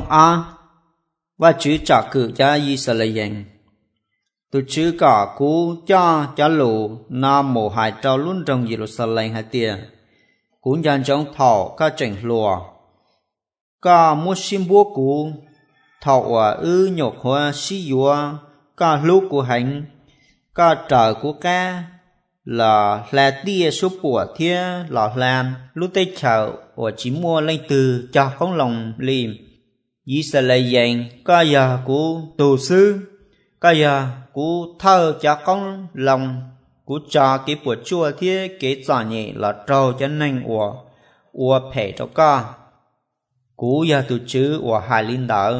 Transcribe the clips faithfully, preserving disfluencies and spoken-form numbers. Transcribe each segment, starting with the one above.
trong a và chữ trả cử cho Israel tu chữ cả cú cha cha lù na mồ hải trao luôn trong Jerusalem hai tia cú dàn trong thọ các chỉnh lùa cả mua sim búa cú thọ và ư nhục hoa xí dùa cả lúc của hành cả trời của ca là là tia số của thia là làm lúc tây chợ và chỉ mua lên từ cho con lòng liềm Israel cả giờ của tù sư cả giờ của thơ cho con lòng của cha cái bữa chua thia cái trả nhẹ là trâu cho nên của của phải cho ca của giờ tụ chữ của hai linh đạo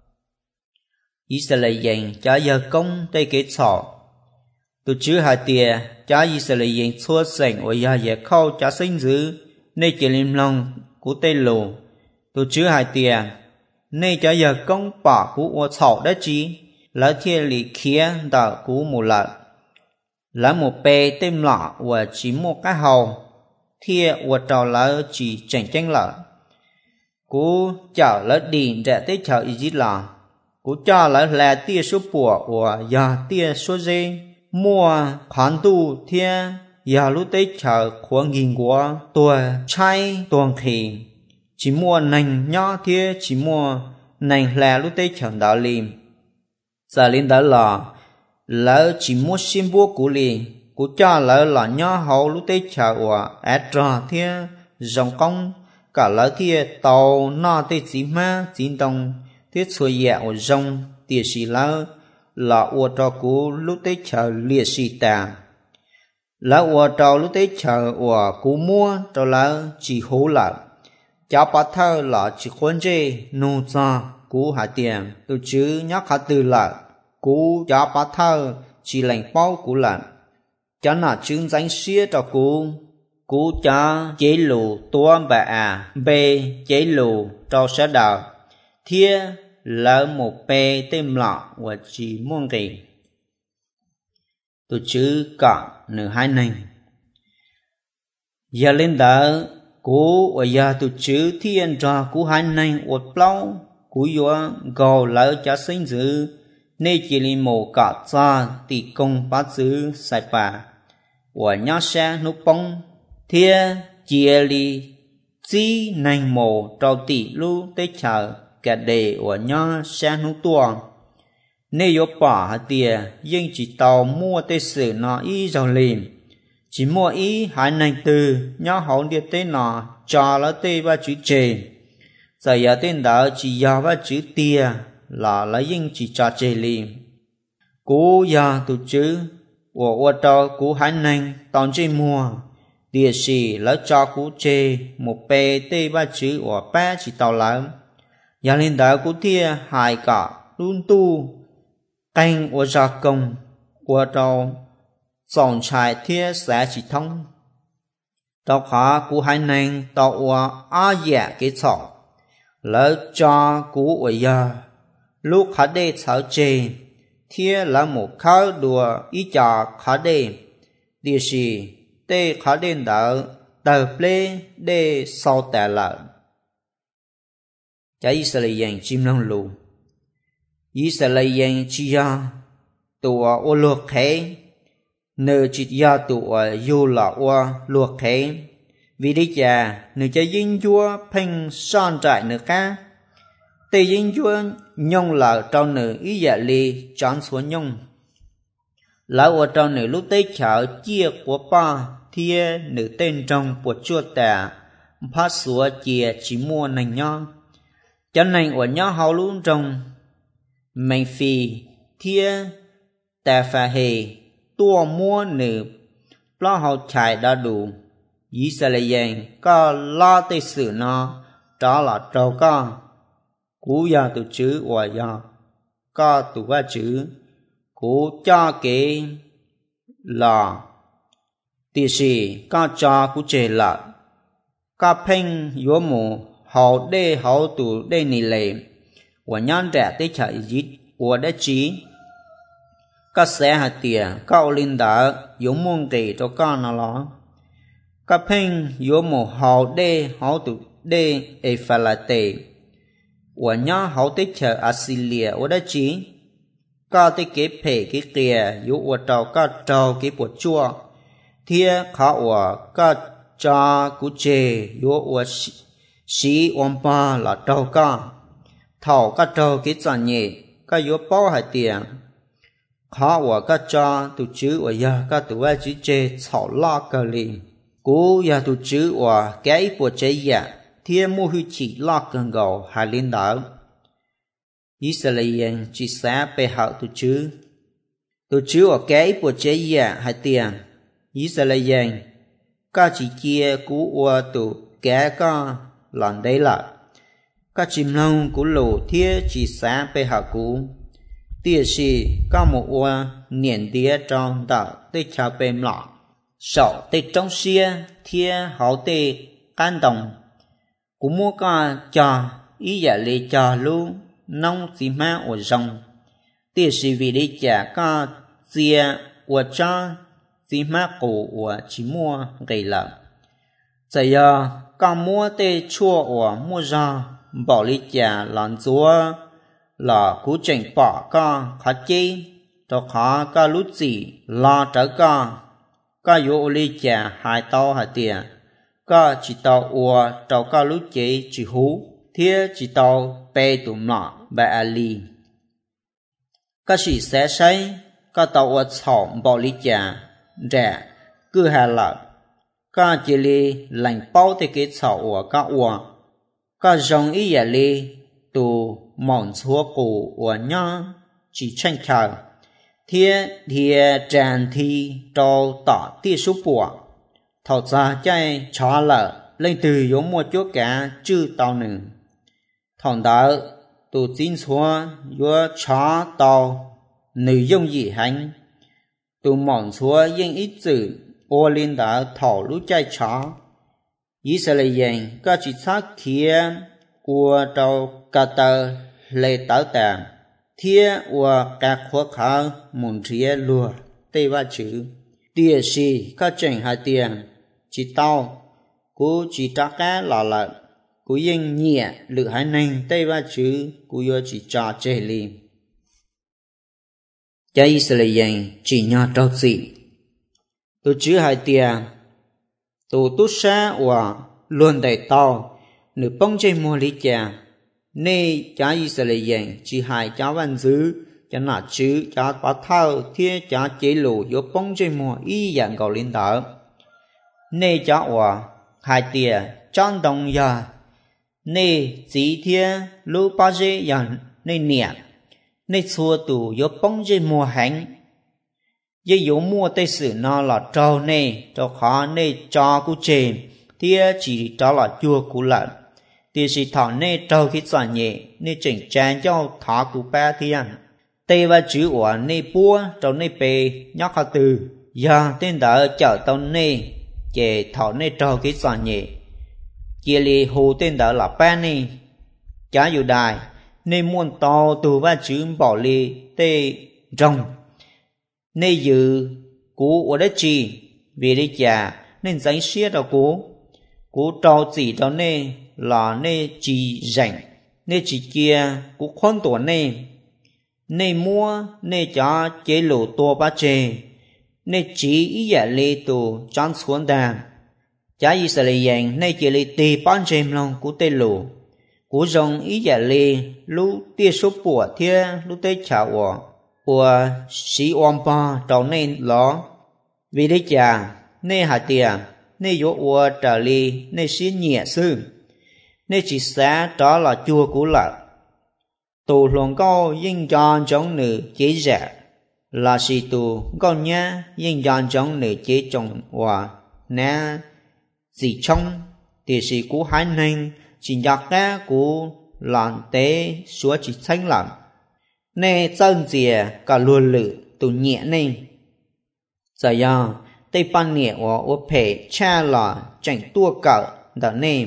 Israel cho giờ công tây cái sọ tụ chữ hai tia cho Israel xua sành và giờ giờ khâu cho sinh dữ nên chỉ linh lòng của tây lù tụ chữ hai tia nên cho giờ công bỏ của của sọ đó chỉ là thiên lý kia đạo của một lần là một bè tên lọ và chỉ một cái hầu thiên và trò là chỉ tranh tranh lợi cú chào là đi để tới chào ý là cú chào là là tia số bùa và giờ tia số dê mua khoản tu thiên giờ lúc tới chào khoản nghìn của tuổi trai tuần thì chỉ mua nành nhỏ thiên chỉ mua nành là lúc tới chào đạo liêm giờ linh đó là lỡ chỉ mua sim búa của liền của cha lỡ là nhỏ hậu lúc tới chào và ép trò thiên dòng công cả lỡ thiên tàu nó tới chỉ ma chỉ đồng thiết xuôi dẹo và dòng tiệt sĩ lỡ là ô trò của lúc tới chào liệt sĩ tà lỡ ô trò lúc tới chào và của mua trò lỡ chỉ hố lỡ cháu bắt thơ là chỉ khuôn dê nô ra cú hạ tiền từ chữ nhắc hạ từ là cú cháu bắt thơ chỉ lành bao cú lạnh cháu là chứng danh xía cho cú cú cháu chế lù tua bà à bê chế lù cho sẽ đào thia là một bê tên lọ và chỉ muôn kỳ từ chữ cả nửa hai nành giờ lên đó cú và giờ từ chữ thiên cho cú hai nành ột lâu cú vô gầu lỡ cho sinh dữ nên chỉ li mồ cả cha tỷ công bát dữ sai bà và nhá xe nút bông thia chia li chi nành mồ trâu tỷ lu tới chờ cả đề và nhá xe nút tua nên vô bỏ hạt tiền nhưng chỉ tàu mua tới sự nó ý giàu liền chỉ mua ý hai nành từ nhá hậu địa tới nó cho nó tới ba chữ chê giờ giờ tên đó chỉ do ba chữ tia là lấy những chỉ cho chê liền cú giờ tụ chữ của ô tô cú hai nành tòn chê mua địa sĩ lấy cho cú chê một bê tê ba chữ của ba chỉ tàu lớn giờ lên đó cú tia hai cả luôn tu canh ô gia công ô tô dòng trái thia sẽ chỉ thông tàu khá cú hai nành tàu ô á dạ cái sọ lấy cho cú ở giờ lúc khá đê thảo chê thia là một khá đùa ý cho khá đê địa sĩ tê khá đê đỡ tờ plê đê sau tẻ lợn chá Israel chim lông lù Israel chỉ ra tùa ô luộc khế nờ chỉ ra tùa dù là ô luộc khế vì đi chà nờ cho dính chúa phênh son trại nờ cá tê dính chúa nhông là trong nờ ý dạ lì chọn xuống nhông là ở trong nờ lúc tế chảo chia của ba thia nờ tên trong của chua tà phát xua chia chỉ mua nành nhon cho nên ở nhó hậu luôn trong mình phi thia tà phà hề tua mua nờ lo hậu chạy đã đủ Israel có lo tới sự nó đó là trâu con cú ya từ chữ và ya có từ qua chữ cú cho cái là tỷ sĩ có cho cú chế là có phênh yếu mù hậu đê hậu tù đê nì lệ và nhăn trẻ tới chạy dít và đã chí có xe hạt tìa có linh đá yếu môn kỳ cho con nó lo có phênh yếu mù hậu đê hậu tù đê ê phà là tê 我娘好得吃阿西列我的钱，搞得给赔给给有我找搞找给不做，贴卡我搞找古节有我西西王八là找搞，头搞找给赚嘢，搞有包还点，卡我搞找都只我呀搞都爱只节炒辣个哩，古呀都只我给不这样。thiên mua hư chỉ lọt gần gầu hai linh đạo Israel chỉ xa bề hậu tu chứ tu chứ ở cái bộ chế giả hai tiền Israel các chỉ kia cú ua tu cái có lần đấy là các chim lông cú lù thiên chỉ xa bề hậu cú tiếc gì có một ua niệm tía trong đạo tê chào bềm lọ sọ tê trong xia thiên hậu tê can đồng cú mua cả cho ý giả lệ cho lu nông chỉ mà ở rồng tiếc gì vì đi trả cả chia ở cho chỉ mà cổ ở chỉ mua gầy lợn giờ giờ cả mua tê chua ở mua ra bỏ đi trả lợn chúa là cú chỉnh bỏ cả khá chi cho khá cả lút gì lo trở cả cả yếu đi trả hai tao hai tiền có chỉ tàu ua tàu cao lúc chế chỉ hú thiết chỉ tàu bê tụm lọ bê à lì có chỉ sẽ say có tàu ua chỏng bỏ lý trả rẻ cứ hà lợ có chỉ lì lành bao thì cái chỏng ua có ua có dòng ý giả lì tù mỏng chúa cổ ua nhá chỉ tranh khảo thiết thiết tràn thi trâu tỏ tiết số bùa thọ ra chạy chó lợ lên từ yếu một chỗ cả chư tàu nữ thằng đó tụ chính xóa yếu chó tàu nữ dùng gì hành tụ mỏng xóa yên ít chữ ô lên đó thọ lúc chạy chó ý sẽ là yên có chỉ xác kia của tàu cả tờ lệ tàu tạm thiết của các khó khăn muốn rìa lùa tây ba chữ địa sĩ các trình hai tiền chỉ tao cú chỉ trả cá lò lợn cú yên nhẹ lự hai nành tây ba chữ cú yo chỉ trả chế li cha Israel chỉ nhớ trâu gì tu chữ hai tiền tu tu sa và luôn đầy tao nửa bông chơi mua lý cha nê cha Israel chỉ hai cha văn dữ cha nã chữ cha bát thao thiên cha chế lù yo bông chơi mua y dạng cầu linh đạo nê cha hòa hai tia trong đồng ya nê chỉ thiên lu ba dê ya nê niệm nê xua tù yo bông dê mua hành ye yo mua tây sử nó là trâu nê trâu khó nê cho cú chê thiên chỉ cho là chua cú lợn tia chỉ thọ nê trâu khi chọn nhẹ nê chỉnh trang cho thọ cú ba thiên tây và chữ hòa nê bua trâu nê bê nhóc hà từ ya tên đỡ chở tàu nê chế thọ nê trâu cái soạn nhẹ chia li hồ tên đó là ba nê chá dù đài nê muôn to tù và chữ bỏ li tê rồng nê dự cú ở đất chi vì đi chả nên giấy xía đó cú cú trâu chỉ đó nê là nê chỉ rảnh nê chỉ kia cú khoan tổ nê nê mua nê chá chế lộ to ba chê nê chỉ ý giả lê tù chán xuống đàn chá Israel nê chỉ lê tì bán chêm lòng của tê lù của dòng ý giả lê lũ tia số bùa thia lũ tê chả ổ của sĩ ôm ba trâu nê ló vì đấy chả nê hạ tìa nê dỗ ổ trở lê nê xí nhẹ sư nê chỉ xá đó là chua của lợn tù lòng cao yên tròn giống nữ chế rẻ là sĩ tù con nhá yên dọn trong nữ chế trồng và nè gì trong thì sĩ cú hai nành chỉ giặc ra cú lòn tế xúa chỉ xanh lắm nè chân dìa cả luôn lử tù nhẹ nè giờ giờ tây ban nhẹ và ô phê cha là chẳng tua cỡ đó nè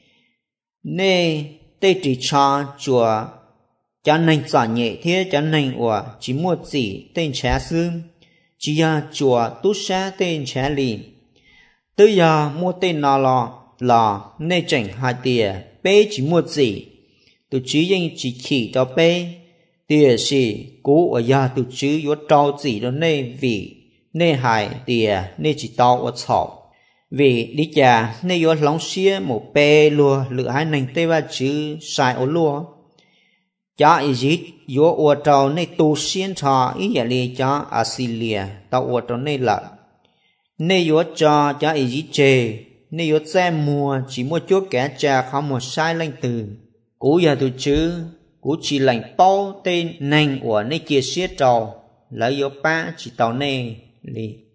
nè tây chỉ cho chùa cho nên giả nhẹ thế cho nên của chỉ mua gì tên trẻ sư chỉ là chùa tu sa tên trẻ lì từ giờ mua tên nào là là nên chỉnh hai tiền bé chỉ mua gì tụi chứ dân chỉ chỉ cho bê tìa sĩ cú ở nhà tụi chứ yếu trao gì đó nê vì nê hài tìa nê chỉ tao ở chọc vì đi chà nê yếu lóng xía một bê lùa lựa hai nành tê ba chứ sai ở lùa chá ý dít yếu ở trao nê tu xiên trò ý giả lì chá Assyria tao ở trao nê lạ nê yếu cho chá ý dít chê nê yếu xe mùa chỉ mua chút kẻ trà không một sai lanh từ cú giờ tụi chứ cú chỉ lành bao tên nành của nê kia xiết trò lấy yếu ba chỉ tao nê lì